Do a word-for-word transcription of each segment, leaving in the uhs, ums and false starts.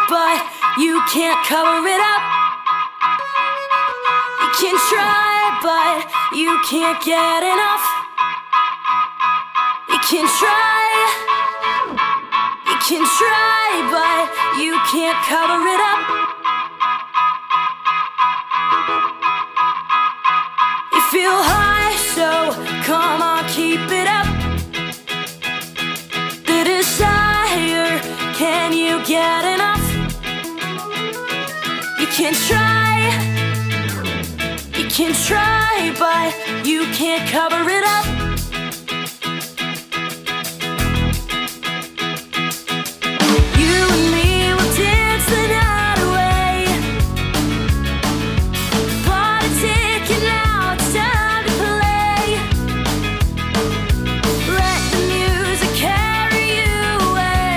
but you can't cover it up. You can try, but you can't get enough. You can try, you can try, but you can't cover it up. You feel high, so come on, keep it up. The desire, can you get enough? You can try, you can try, but you can't cover it up. You and me will dance the night away. Bought a ticket, now it's time to play. Let the music carry you away.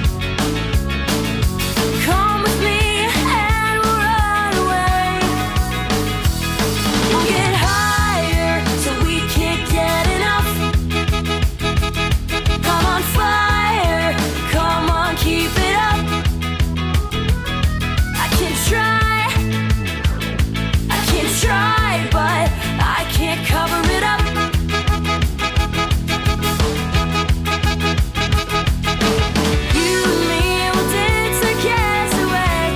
Come with me and we'll run away. We'll get higher till we can't get enough. Come on, fire, come on, keep it up. I can try, I can try, but I can't cover it up. You and me will dance our cares away.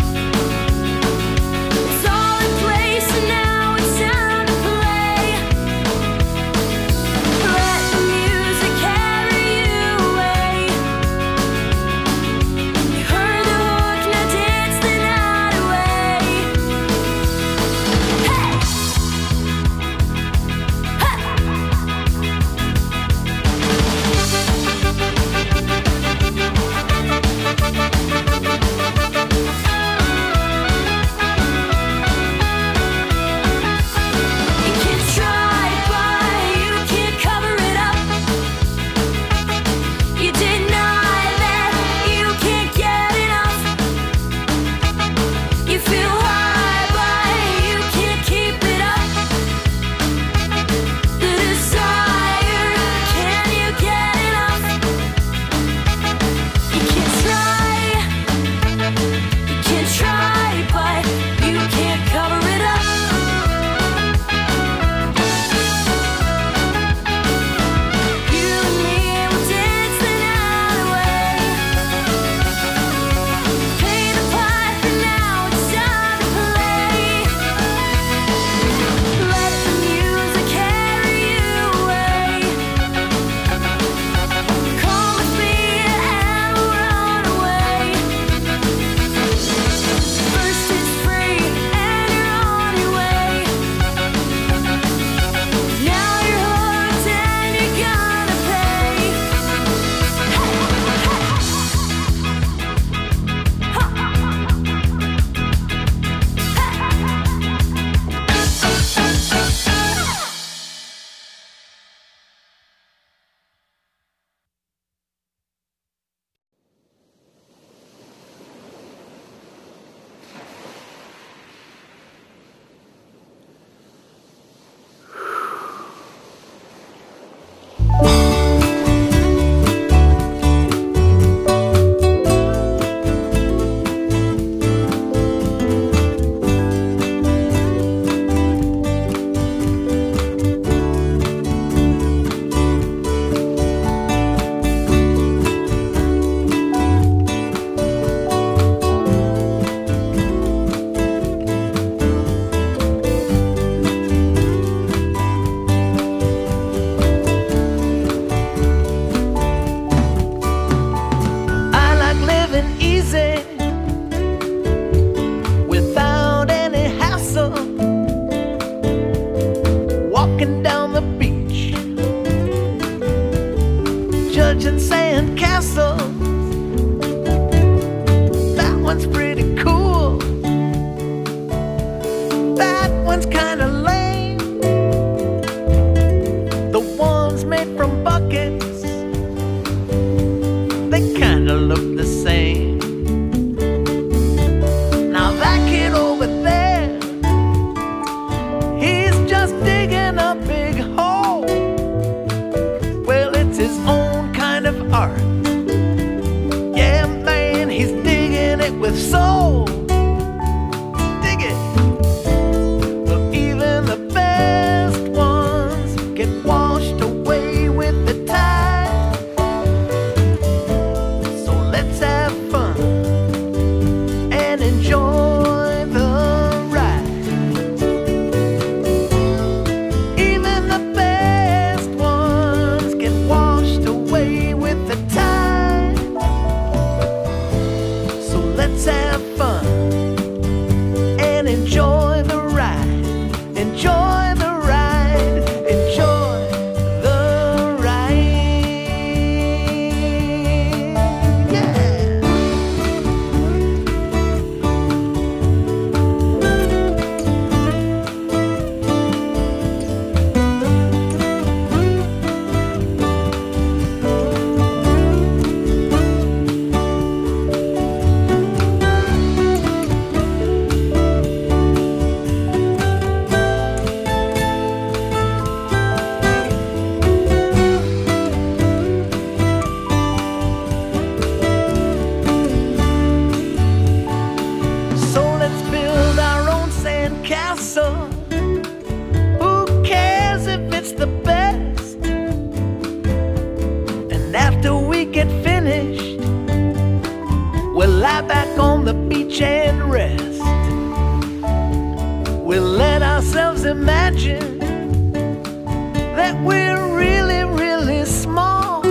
It's all in place and now it's time to play. Let the music carry you away. You heard the hook, now dance the night away. Hey! Ha! You can try, but you can't cover it up. You deny that you can't get enough. You feel high, but you can't keep it up. The desire, can you get enough? You can try, you can try, but you can't cover it up. You and me will dance the night away. Pay the piper, now it's time to play. Let the music carry you away. Come with me and we'll run away. First it's free and you're on your way. Now you're hooked and you're gonna pay. I like living easy without any hassle. Walking down the beach, judging sand castles. That one's pretty cool. That one's kinda lame. The ones made from buckets, they kinda look the same. Now that kid over there, he's just digging a big hole. Well, it's his own kind of art. Yeah, man, he's digging it with beach and rest. We'll let ourselves imagine that we're really, really small.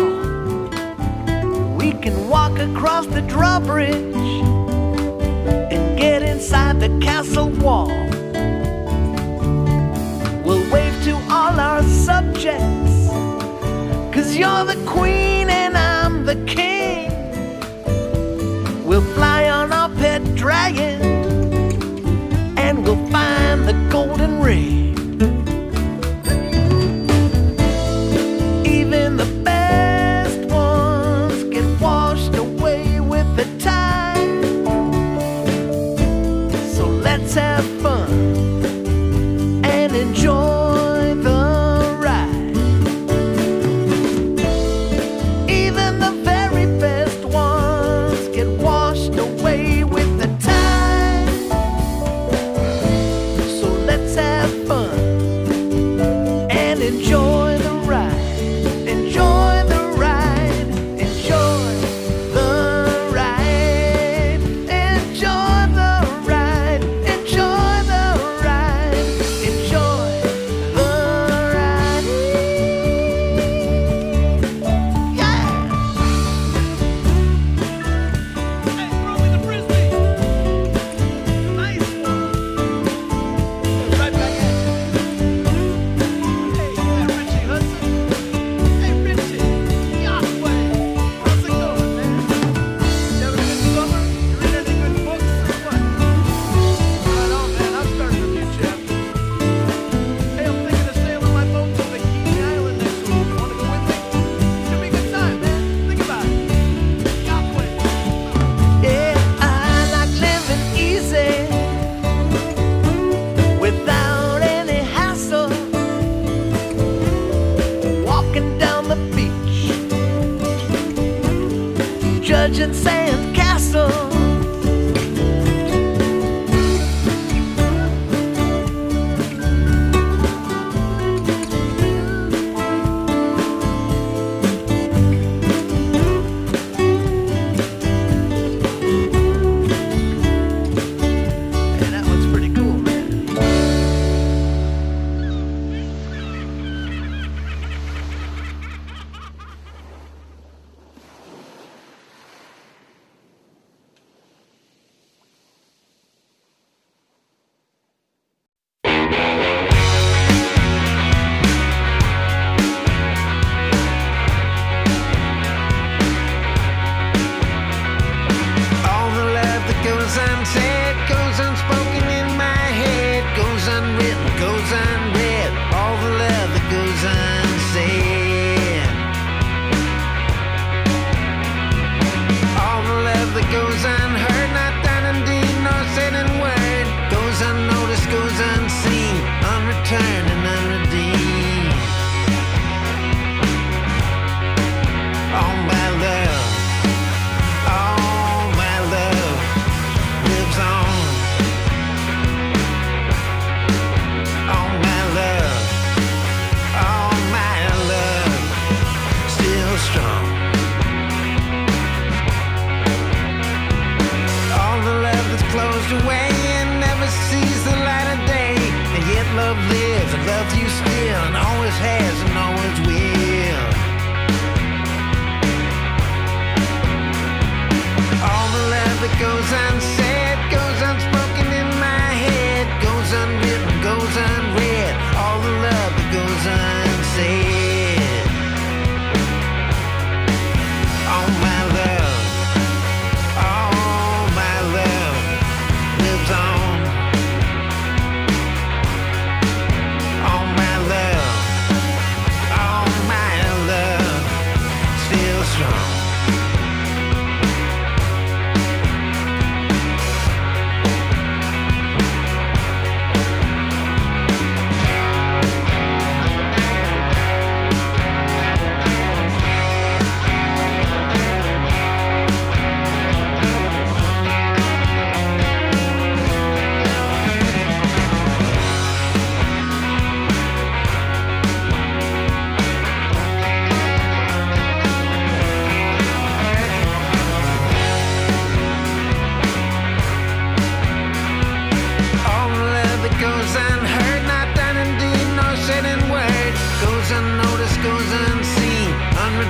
We can walk across the drawbridge and get inside the castle wall. We'll wave to all our subjects, 'cause you're the queen and I'm the king. We'll fly on our pet dragon and we'll find the golden ring. Even the best ones get washed away with the tide. So let's have fun and enjoy the ride. Even the very best ones get washed away with the tide. So let's have fun and enjoy the ride. Enjoy the ride. Enjoy the ride. Enjoy the ride. Enjoy the ride. Enjoy the ride. Yeah. Hey, throw me the frisbee. Nice one. Right back at you. Hey, yeah, Richie Hudson. Hey, Richie. Yahweh. How's it going, man? You having a good summer? You read any good books or what? Right on, man. I'm starting a new chapter. Hey, I'm thinking of sailing my boat to Bikini Island next week. Want to go with me? Should be a good time, man. Think about it. Yahweh. Yeah, I like living easy without any hassle. Walking down the beach, judging sand castles. Yeah, that one's pretty cool, man. All the love that goes unsaid, goes unspoken in my head, goes unwritten, goes unread. All the love that goes unsaid. All the love that goes unheard, not done in deed nor said in word, goes unnoticed, goes unseen, unreturned and unredeemed. All my love, all my love lives on. All my love, all my love still strong. All the love that's closed away and never sees the light of day, and yet love lives and loves you still, and always has and always will. All the love that goes unsaid, goes unspoken in my head, goes unwritten, goes unread. All the love that goes unsaid. All my love, all my love lives on. All my love,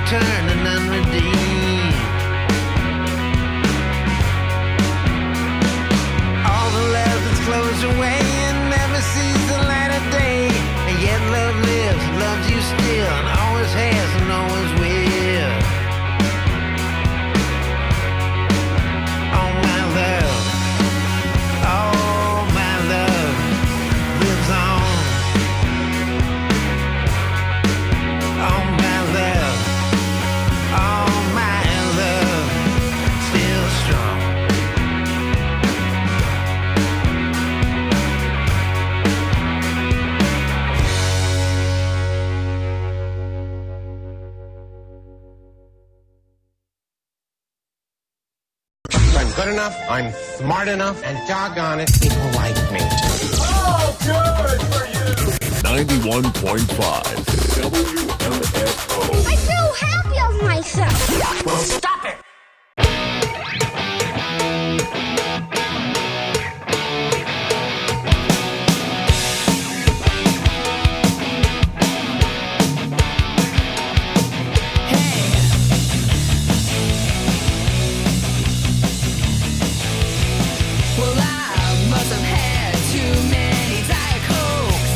unreturned and unredeemed. All the love that's closed away and never sees the light of day, and yet love lives, loves you still, and always has and always will. Oh my love, oh my love lives on. Oh my love, oh my love still strong. I'm good enough, I'm smart enough, and doggone it, people like me. ninety-one point five W M F O. I feel happy of myself. Well, stop it! Well, I must have had too many Diet Cokes,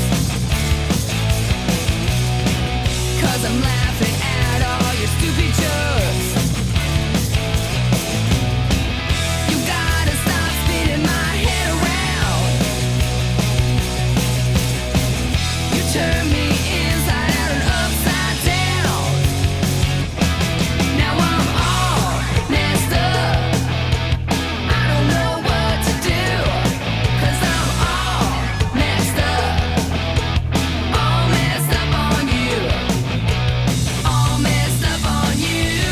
'cause I'm laughing at all your stupid jokes. You gotta stop spinning my head around. You turn me inside out and upside down. Now I'm all messed up. I don't know what to do, 'cause I'm all messed up. All messed up on you. All messed up on you.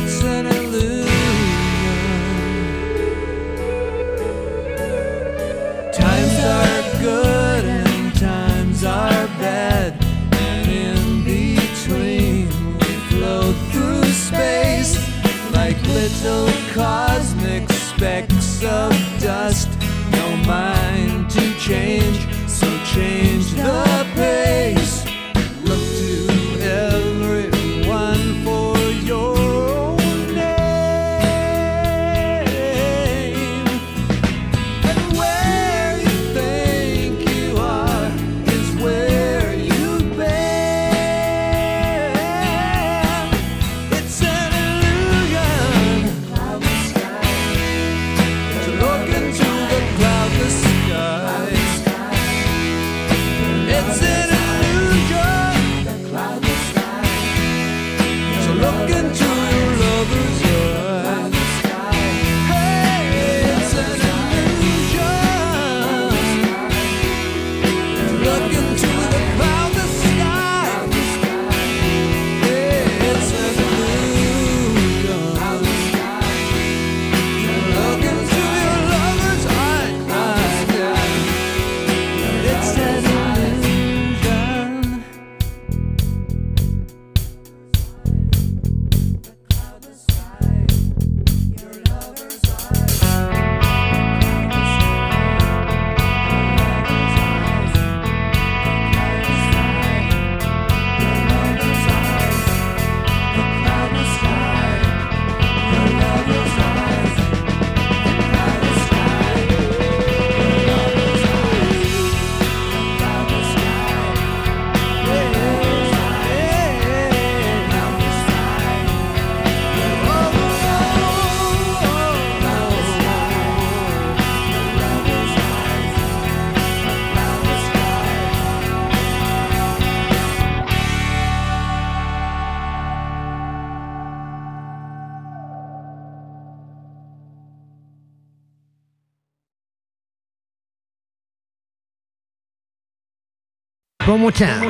it's an illusion. Times are good and times are bad, and in between we float through space like little cosmic specks of dust. No mind to change, so change the pace. Look to everyone for your own name. And where you think you are is where you've been. It's an illusion to look into the cloudless sky. It's an illusion to look into your lover's eyes. Hey, it's an illusion to look into the cloudless sky. Hey, it's an illusion to look into your lover's eyes. It's an illusion. One more time.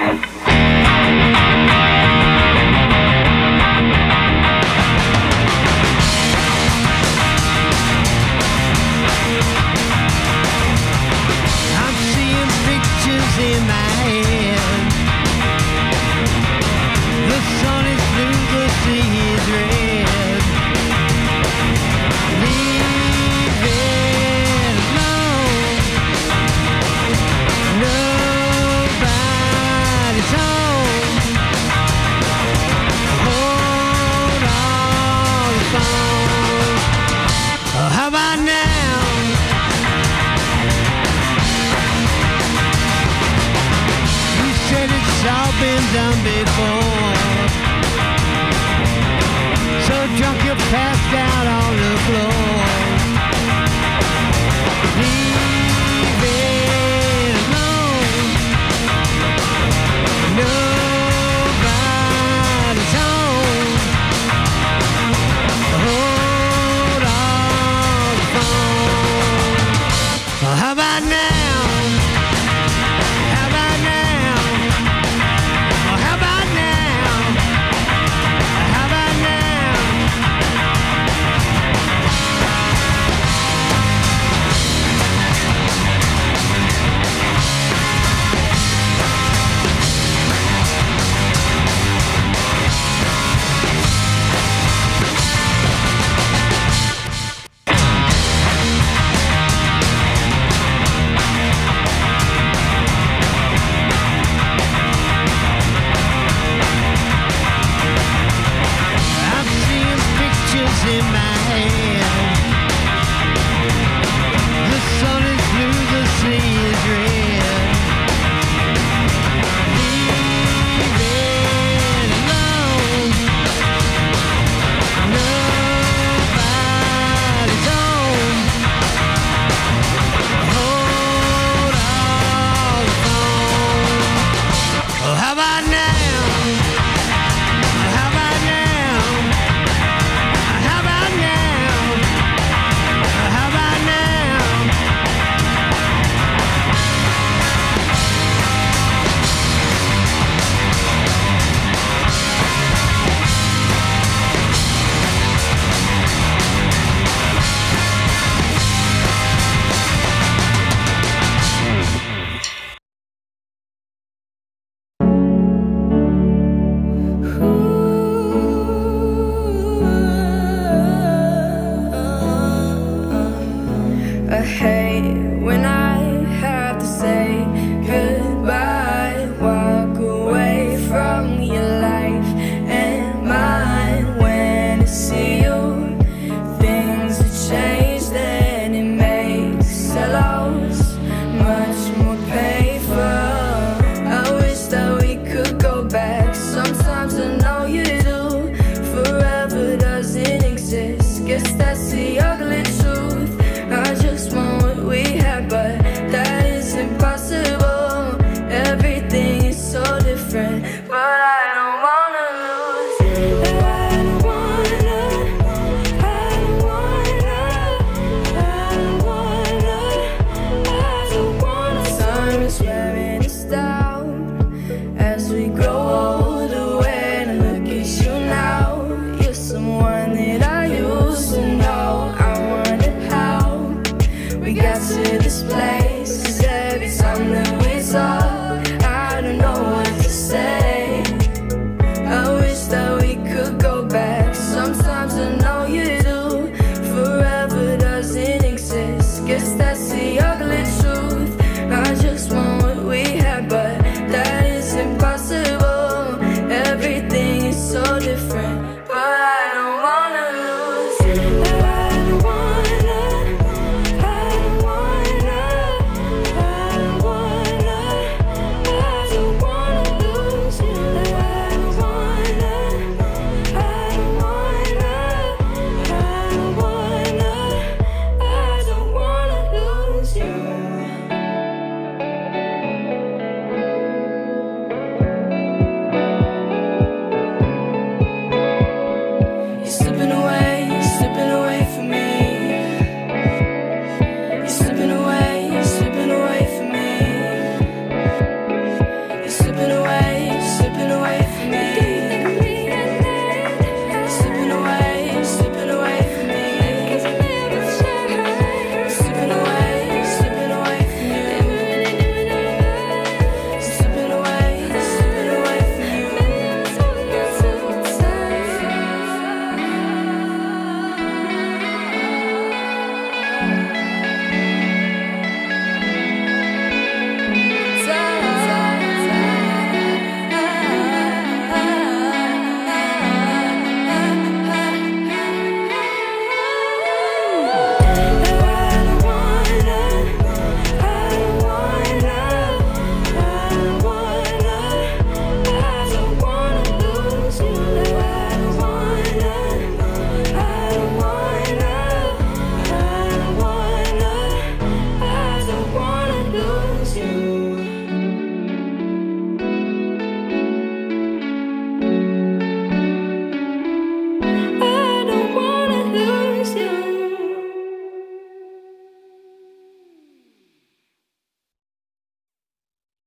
I'm seeing pictures in my head. The sun is blue, the sea is red. Leave it alone. Nobody's home.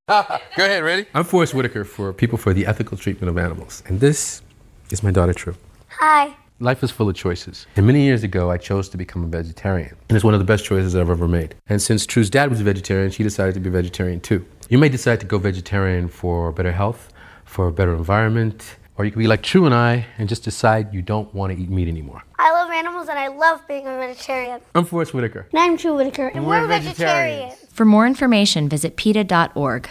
Go ahead, ready? I'm Forrest Whitaker for People for the Ethical Treatment of Animals. And this is my daughter, True. Hi. Life is full of choices. And many years ago, I chose to become a vegetarian. And it's one of the best choices I've ever made. And since True's dad was a vegetarian, she decided to be a vegetarian too. You may decide to go vegetarian for better health, for a better environment, or you could be like True and I and just decide you don't want to eat meat anymore. I love animals and I love being a vegetarian. I'm Forrest Whitaker. And I'm True Whitaker. And, we're we're vegetarians. vegetarians. For more information, visit PETA dot org.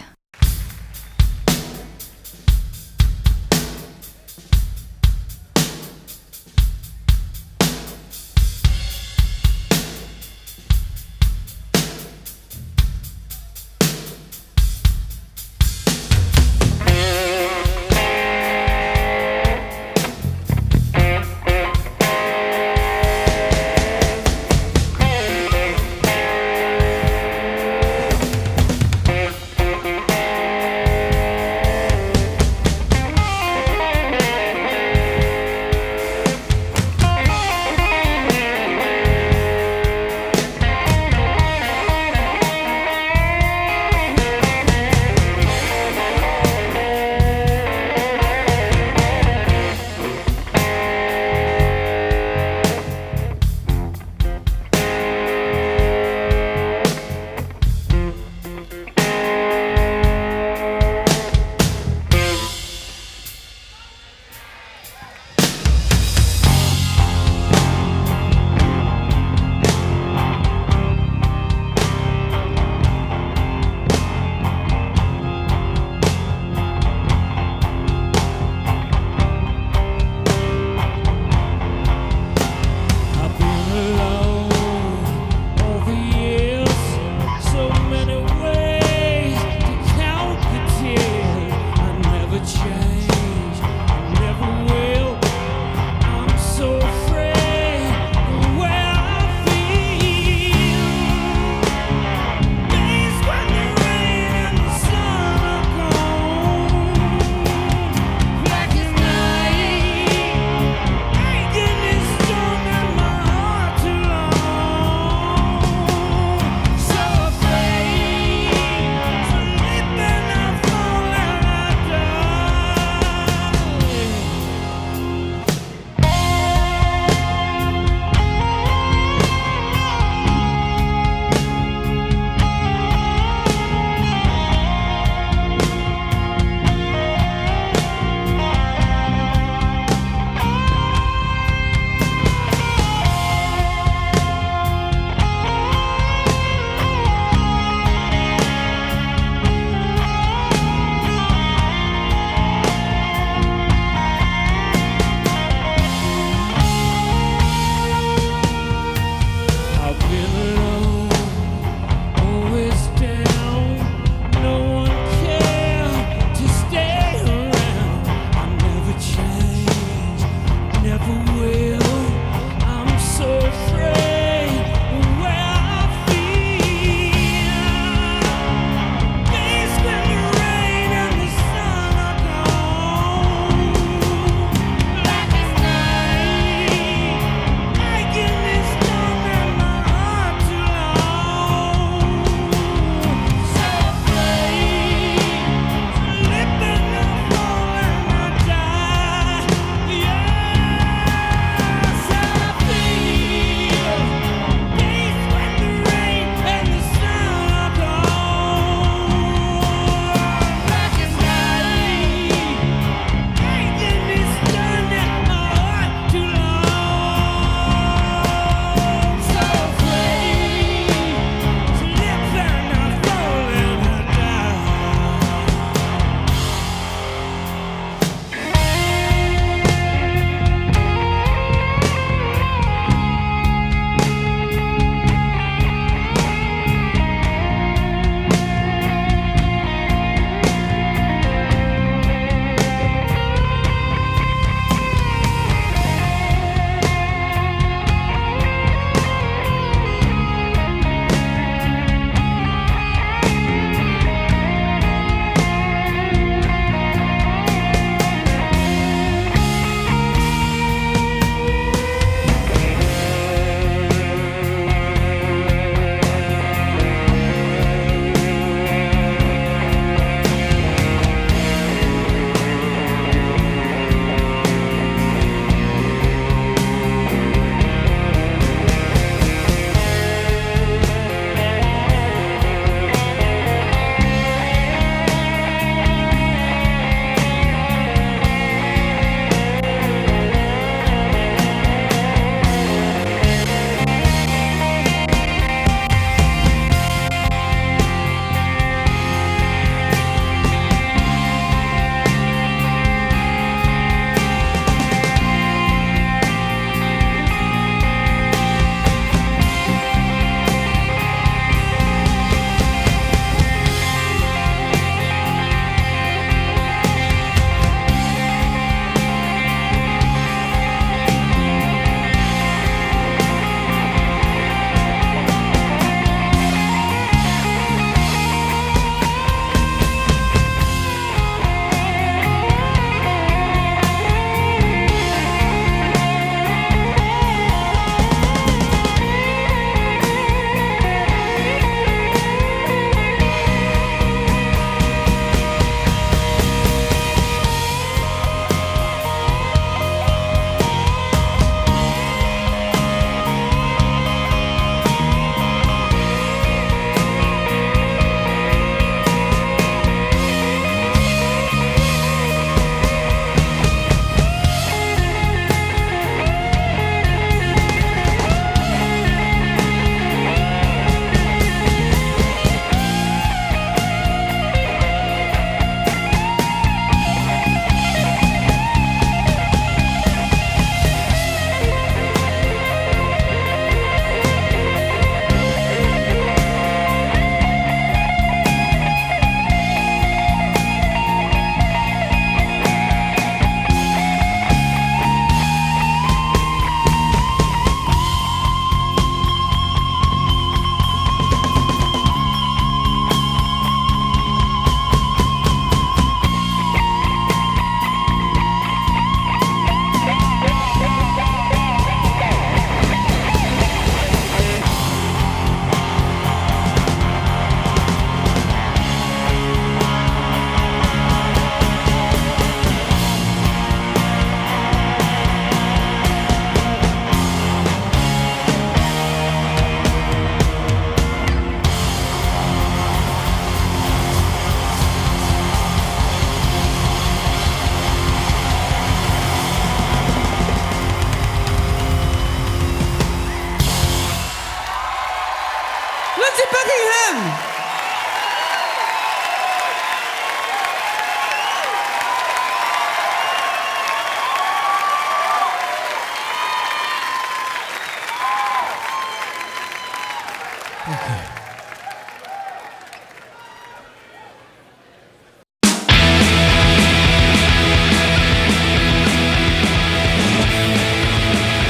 Buckingham!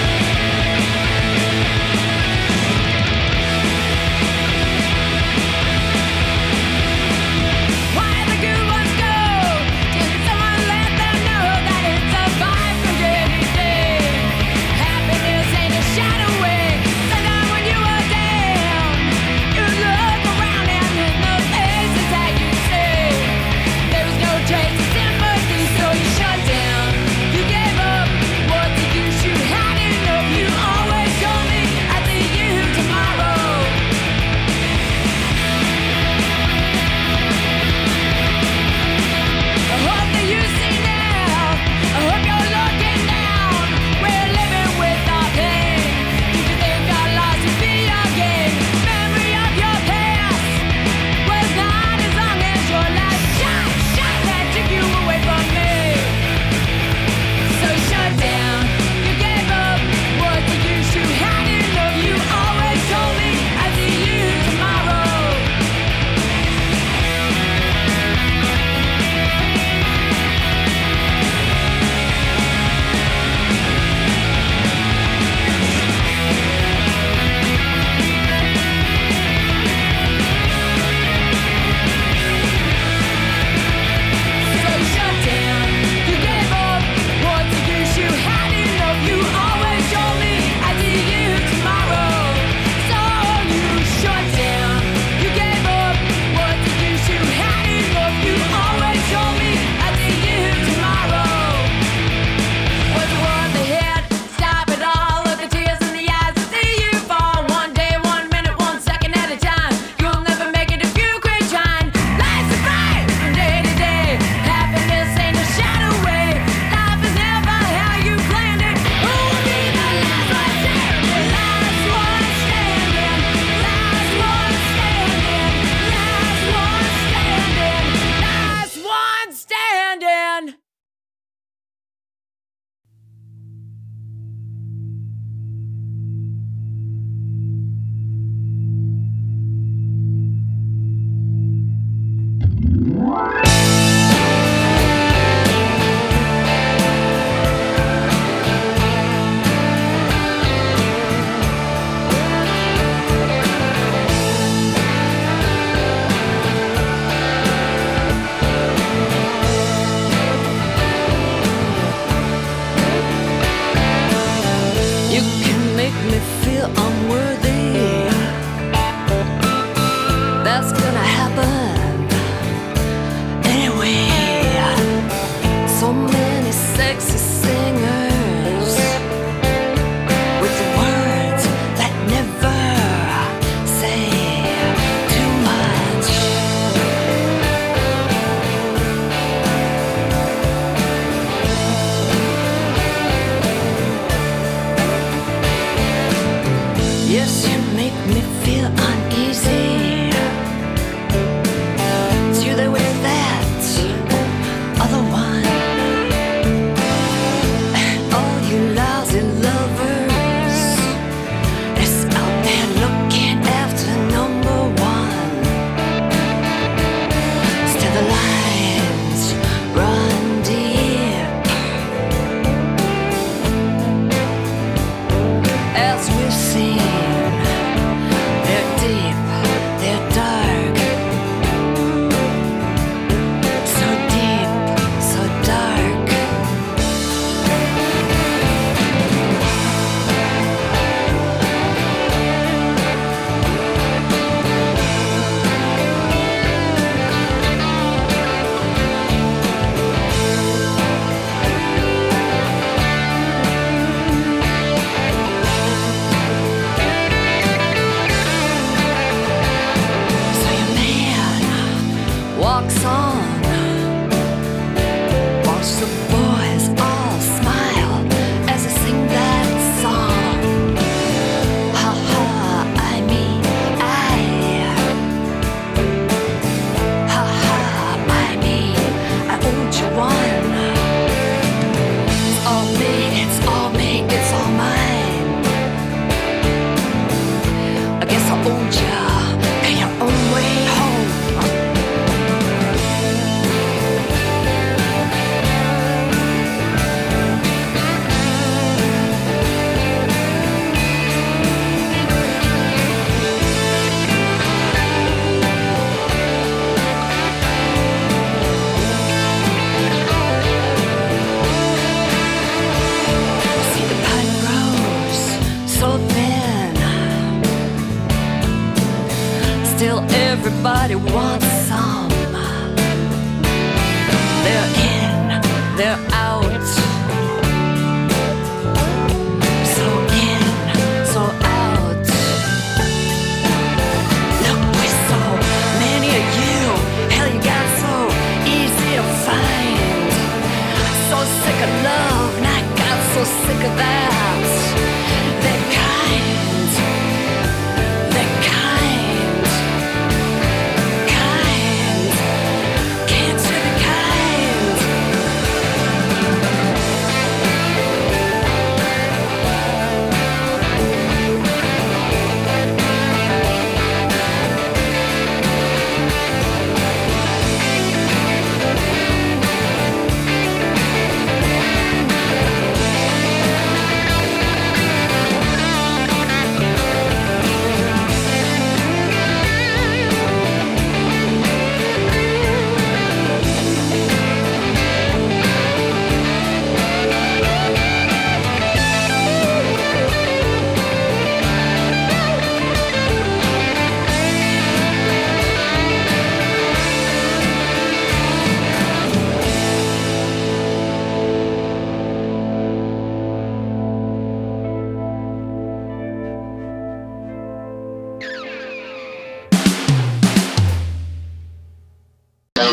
Thank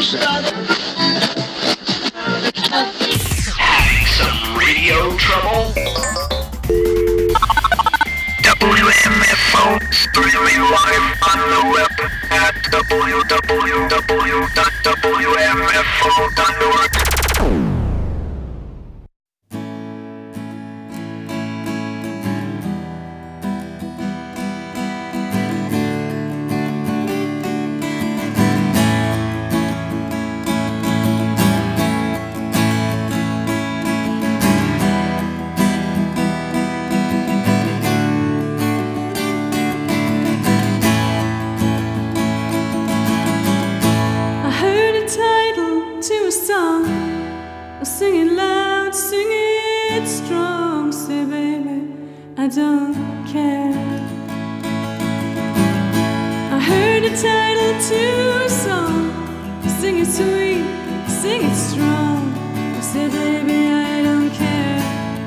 Having some radio trouble? W M F O streaming live on the web at w w w dot w m f o dot org. I don't care. I heard a title to a song. Sing it sweet, sing it strong. I said, baby, I don't care.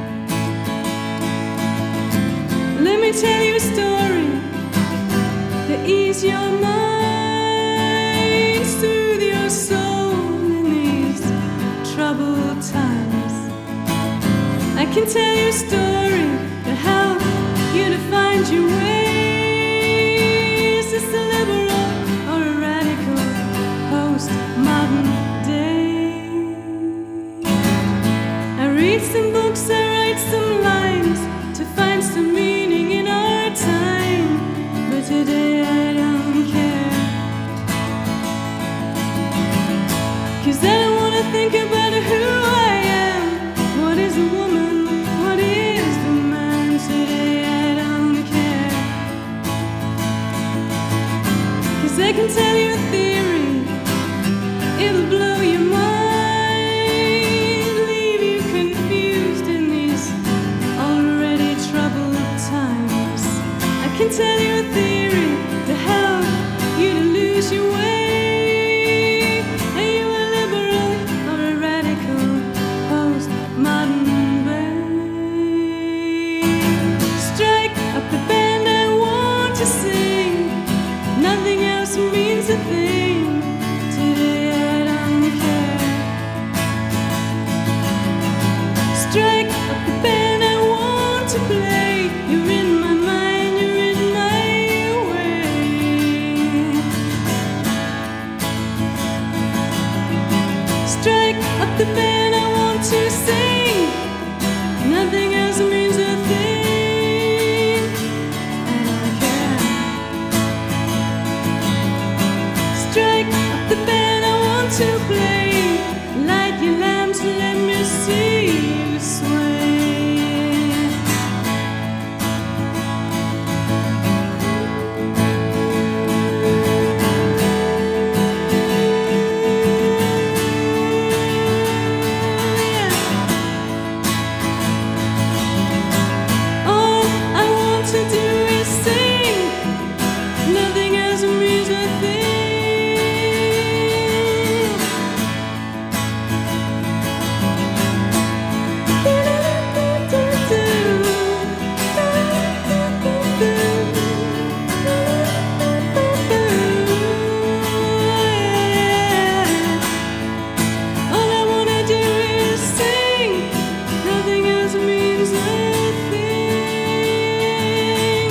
Let me tell you a story to ease your mind, soothe your soul in these troubled times. I can tell you a story to help you to find your ways. It's a liberal or a radical post-modern day. I read some books, I write some lines to find some meaning in our time. But today I don't care, 'cause I don't wanna think about who I am. What is a woman? What is the man? Today I don't care, 'cause I can tell you a theory, it'll blow your mind, leave you confused in these already troubled times. I can tell you a theory to help you to lose your way. Are you a liberal or a radical post-modern babe? Strike up the band I want to sing. Nothing else means a thing. Today I don't care. Strike up the band I want to play. You're in my mind, you're in my way. Strike up the band I want to sing. Nothing else means a thing. I don't care. Strike up the band I want to play. Light your lamps, let me see you sway. All I want to do is sing. Nothing else means a thing. All I wanna do is sing. Nothing else means a thing.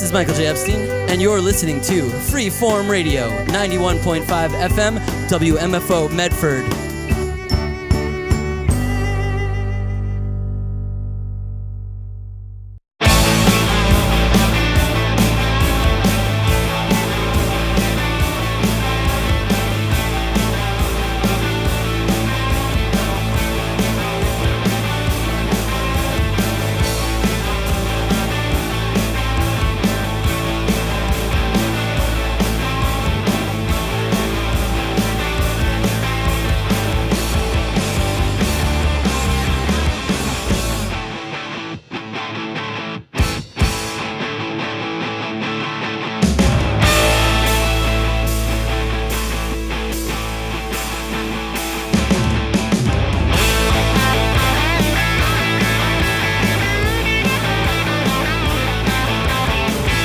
is Michael J. Epstein, and you're listening to Freeform Radio, ninety-one point five F M, W M F O Medford.